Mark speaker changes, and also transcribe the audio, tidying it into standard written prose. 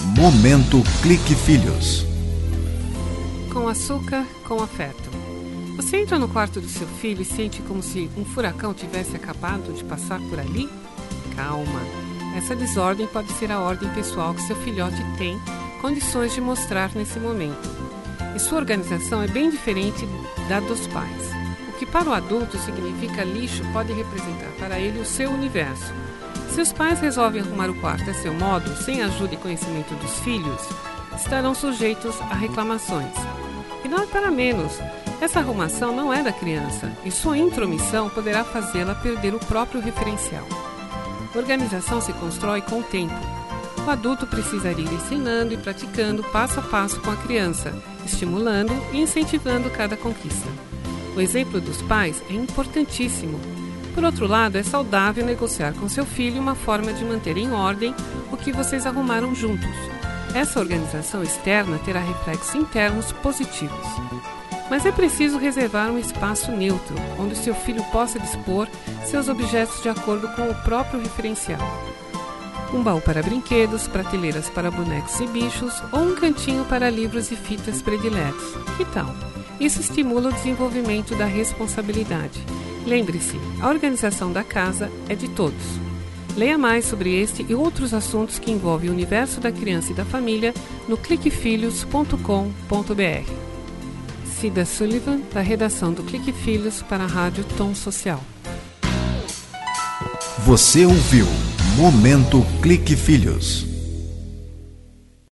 Speaker 1: Momento Clique Filhos.
Speaker 2: Com açúcar, com afeto. Você entra no quarto do seu filho e sente como se um furacão tivesse acabado de passar por ali? Calma. Essa desordem pode ser a ordem pessoal que seu filhote tem condições de mostrar nesse momento. E sua organização é bem diferente da dos pais. O que para o adulto significa lixo pode representar para ele o seu universo. Se os pais resolvem arrumar o quarto a seu modo, sem ajuda e conhecimento dos filhos, estarão sujeitos a reclamações. E não é para menos. Essa arrumação não é da criança e sua intromissão poderá fazê-la perder o próprio referencial. Organização se constrói com o tempo. O adulto precisaria ir ensinando e praticando passo a passo com a criança, estimulando e incentivando cada conquista. O exemplo dos pais é importantíssimo. Por outro lado, é saudável negociar com seu filho uma forma de manter em ordem o que vocês arrumaram juntos. Essa organização externa terá reflexos internos positivos. Mas é preciso reservar um espaço neutro, onde seu filho possa dispor seus objetos de acordo com o próprio referencial. Um baú para brinquedos, prateleiras para bonecos e bichos ou um cantinho para livros e fitas prediletos. Que tal? Isso estimula o desenvolvimento da responsabilidade. Lembre-se, a organização da casa é de todos. Leia mais sobre este e outros assuntos que envolvem o universo da criança e da família no cliquefilhos.com.br. Cida Sullivan, da redação do Clique Filhos para a Rádio Tom Social.
Speaker 1: Você ouviu Momento Clique Filhos.